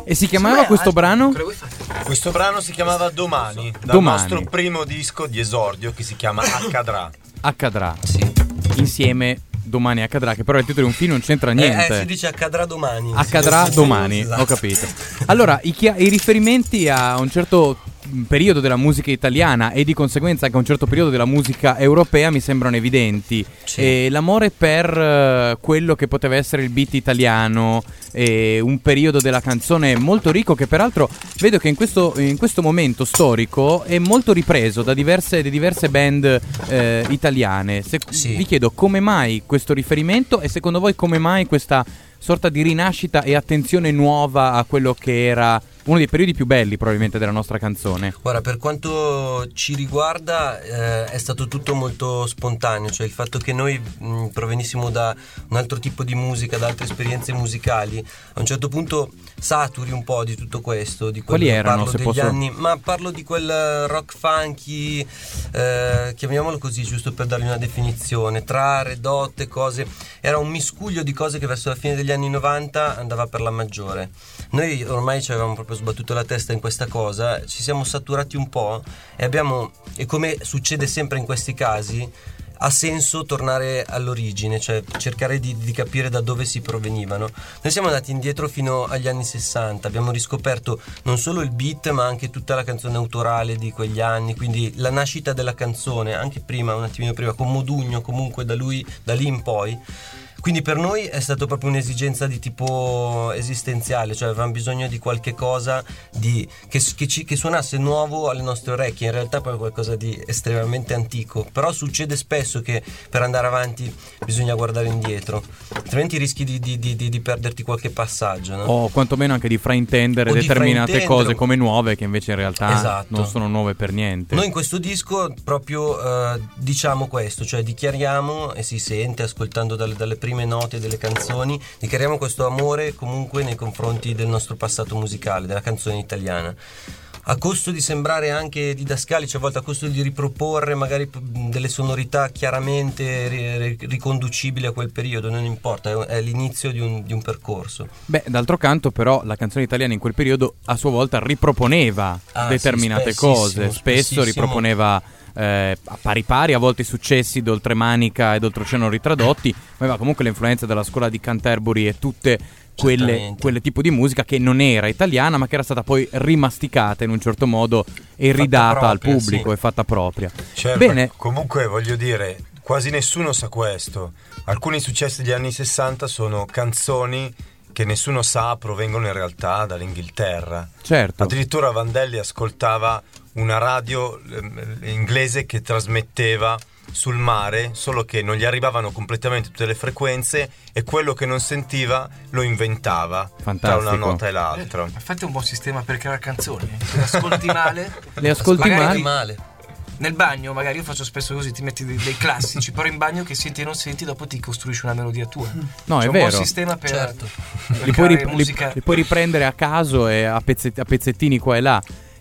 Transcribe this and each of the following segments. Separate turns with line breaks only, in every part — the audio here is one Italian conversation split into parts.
E si chiamava questo brano?
Questo brano si chiamava Domani, dal nostro primo disco di esordio che si chiama Accadrà.
Accadrà, sì. Insieme Domani accadrà, che però il titolo di un film non c'entra niente.
Si dice accadrà domani.
Accadrà domani, esatto. Ho capito. Allora, i riferimenti a un certo periodo della musica italiana e di conseguenza anche a un certo periodo della musica europea mi sembrano evidenti. Sì. L'amore per quello che poteva essere il beat italiano, un periodo della canzone molto ricco che peraltro vedo che in questo momento storico è molto ripreso da diverse band italiane. Sì. Vi chiedo come mai questo riferimento e secondo voi come mai questa sorta di rinascita e attenzione nuova a quello che era uno dei periodi più belli probabilmente della nostra canzone.
Guarda, per quanto ci riguarda è stato tutto molto spontaneo, cioè il fatto che noi provenissimo da un altro tipo di musica, da altre esperienze musicali, a un certo punto saturi un po' di tutto questo, di
quali erano, se posso...
anni, ma parlo di quel rock funky, chiamiamolo così giusto per dargli una definizione, tra Red Hot e cose, era un miscuglio di cose che verso la fine degli anni 90 andava per la maggiore. Noi ormai ci avevamo proprio sbattuto la testa in questa cosa, ci siamo saturati un po' e come succede sempre in questi casi ha senso tornare all'origine, cioè cercare di capire da dove si provenivano. Noi siamo andati indietro fino agli anni 60, abbiamo riscoperto non solo il beat ma anche tutta la canzone autorale di quegli anni, quindi la nascita della canzone, anche prima, un attimino prima, con Modugno, comunque da lì in poi. Quindi per noi è stato proprio un'esigenza di tipo esistenziale, cioè avevamo bisogno di qualche cosa che suonasse nuovo alle nostre orecchie, in realtà poi qualcosa di estremamente antico, però succede spesso che per andare avanti bisogna guardare indietro, altrimenti rischi di perderti qualche passaggio, no?
O quantomeno anche di fraintendere determinate cose come nuove che invece in realtà non sono nuove per niente.
Noi in questo disco proprio diciamo questo, cioè dichiariamo, e si sente ascoltando dalle prime note delle canzoni, dichiariamo questo amore comunque nei confronti del nostro passato musicale, della canzone italiana, a costo di sembrare anche didascalici, cioè a volte a costo di riproporre magari delle sonorità chiaramente riconducibili a quel periodo, non importa, è l'inizio di un percorso.
Beh, d'altro canto però la canzone italiana in quel periodo a sua volta riproponeva determinate cose, spesso riproponeva a pari a volte i successi d'oltremanica e d'oltreoceano ritradotti, ma aveva comunque l'influenza della scuola di Canterbury e tutte quelle tipo di musica che non era italiana ma che era stata poi rimasticata in un certo modo e ridata al pubblico e fatta propria.
Certo. Bene. Comunque voglio dire, quasi nessuno sa questo. Alcuni successi degli anni 60 sono canzoni che nessuno sa provengono in realtà dall'Inghilterra.
Certo.
Addirittura Vandelli ascoltava una radio inglese che trasmetteva sul mare, solo che non gli arrivavano completamente tutte le frequenze e quello che non sentiva lo inventava.
Fantastico.
Tra una nota e l'altra.
Infatti è un buon sistema per creare canzoni. Le ascolti male.
Le ascolti
male.
Nel bagno magari io faccio spesso così, ti metti dei classici, però in bagno che senti e non senti, dopo ti costruisci una melodia tua.
No,
c'è
è
un
vero.
buon sistema per,
li puoi riprendere a caso e a pezzettini qua e là.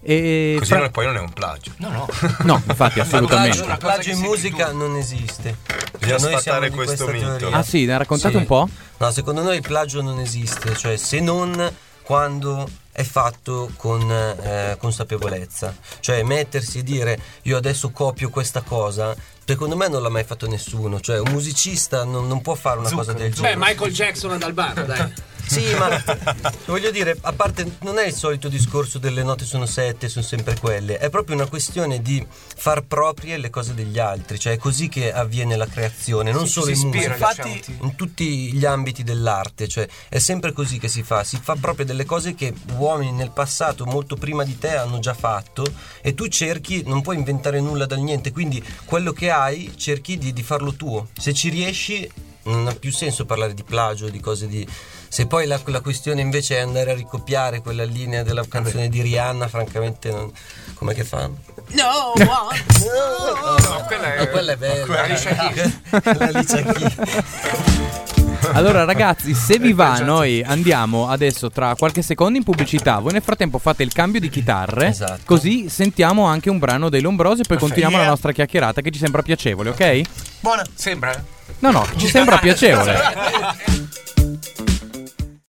E così poi non è un plagio.
No, infatti assolutamente.
Il plagio in musica non esiste.
Bisogna sfatare questo mito.
Ah sì, ne raccontate un po'?
No, secondo noi il plagio non esiste, cioè se non quando è fatto con consapevolezza, cioè mettersi e dire io adesso copio questa cosa, secondo me non l'ha mai fatto nessuno, cioè un musicista non può fare una cosa del genere.
Beh, Michael Jackson ad Albano, dai.
Sì, ma voglio dire, a parte, non è il solito discorso delle note sono 7, sono sempre quelle, è proprio una questione di far proprie le cose degli altri, cioè è così che avviene la creazione, non solo in musica, infatti in tutti gli ambiti dell'arte, cioè è sempre così che si fa proprio delle cose che uomini nel passato molto prima di te hanno già fatto e tu cerchi, non puoi inventare nulla dal niente, quindi quello che hai cerchi di farlo tuo, se ci riesci non ha più senso parlare di plagio, di cose di... Se poi la questione invece è andare a ricopiare quella linea della canzone di Rihanna, francamente non... com'è che fa?
No,
quella è bella. Alicia Keys.
Allora ragazzi, se vi va, noi andiamo adesso tra qualche secondo in pubblicità. Voi nel frattempo fate il cambio di chitarre, così sentiamo anche un brano dei Lombrosi e poi continuiamo la nostra chiacchierata che ci sembra piacevole, ok?
Buona, sembra?
No, ci sembra piacevole.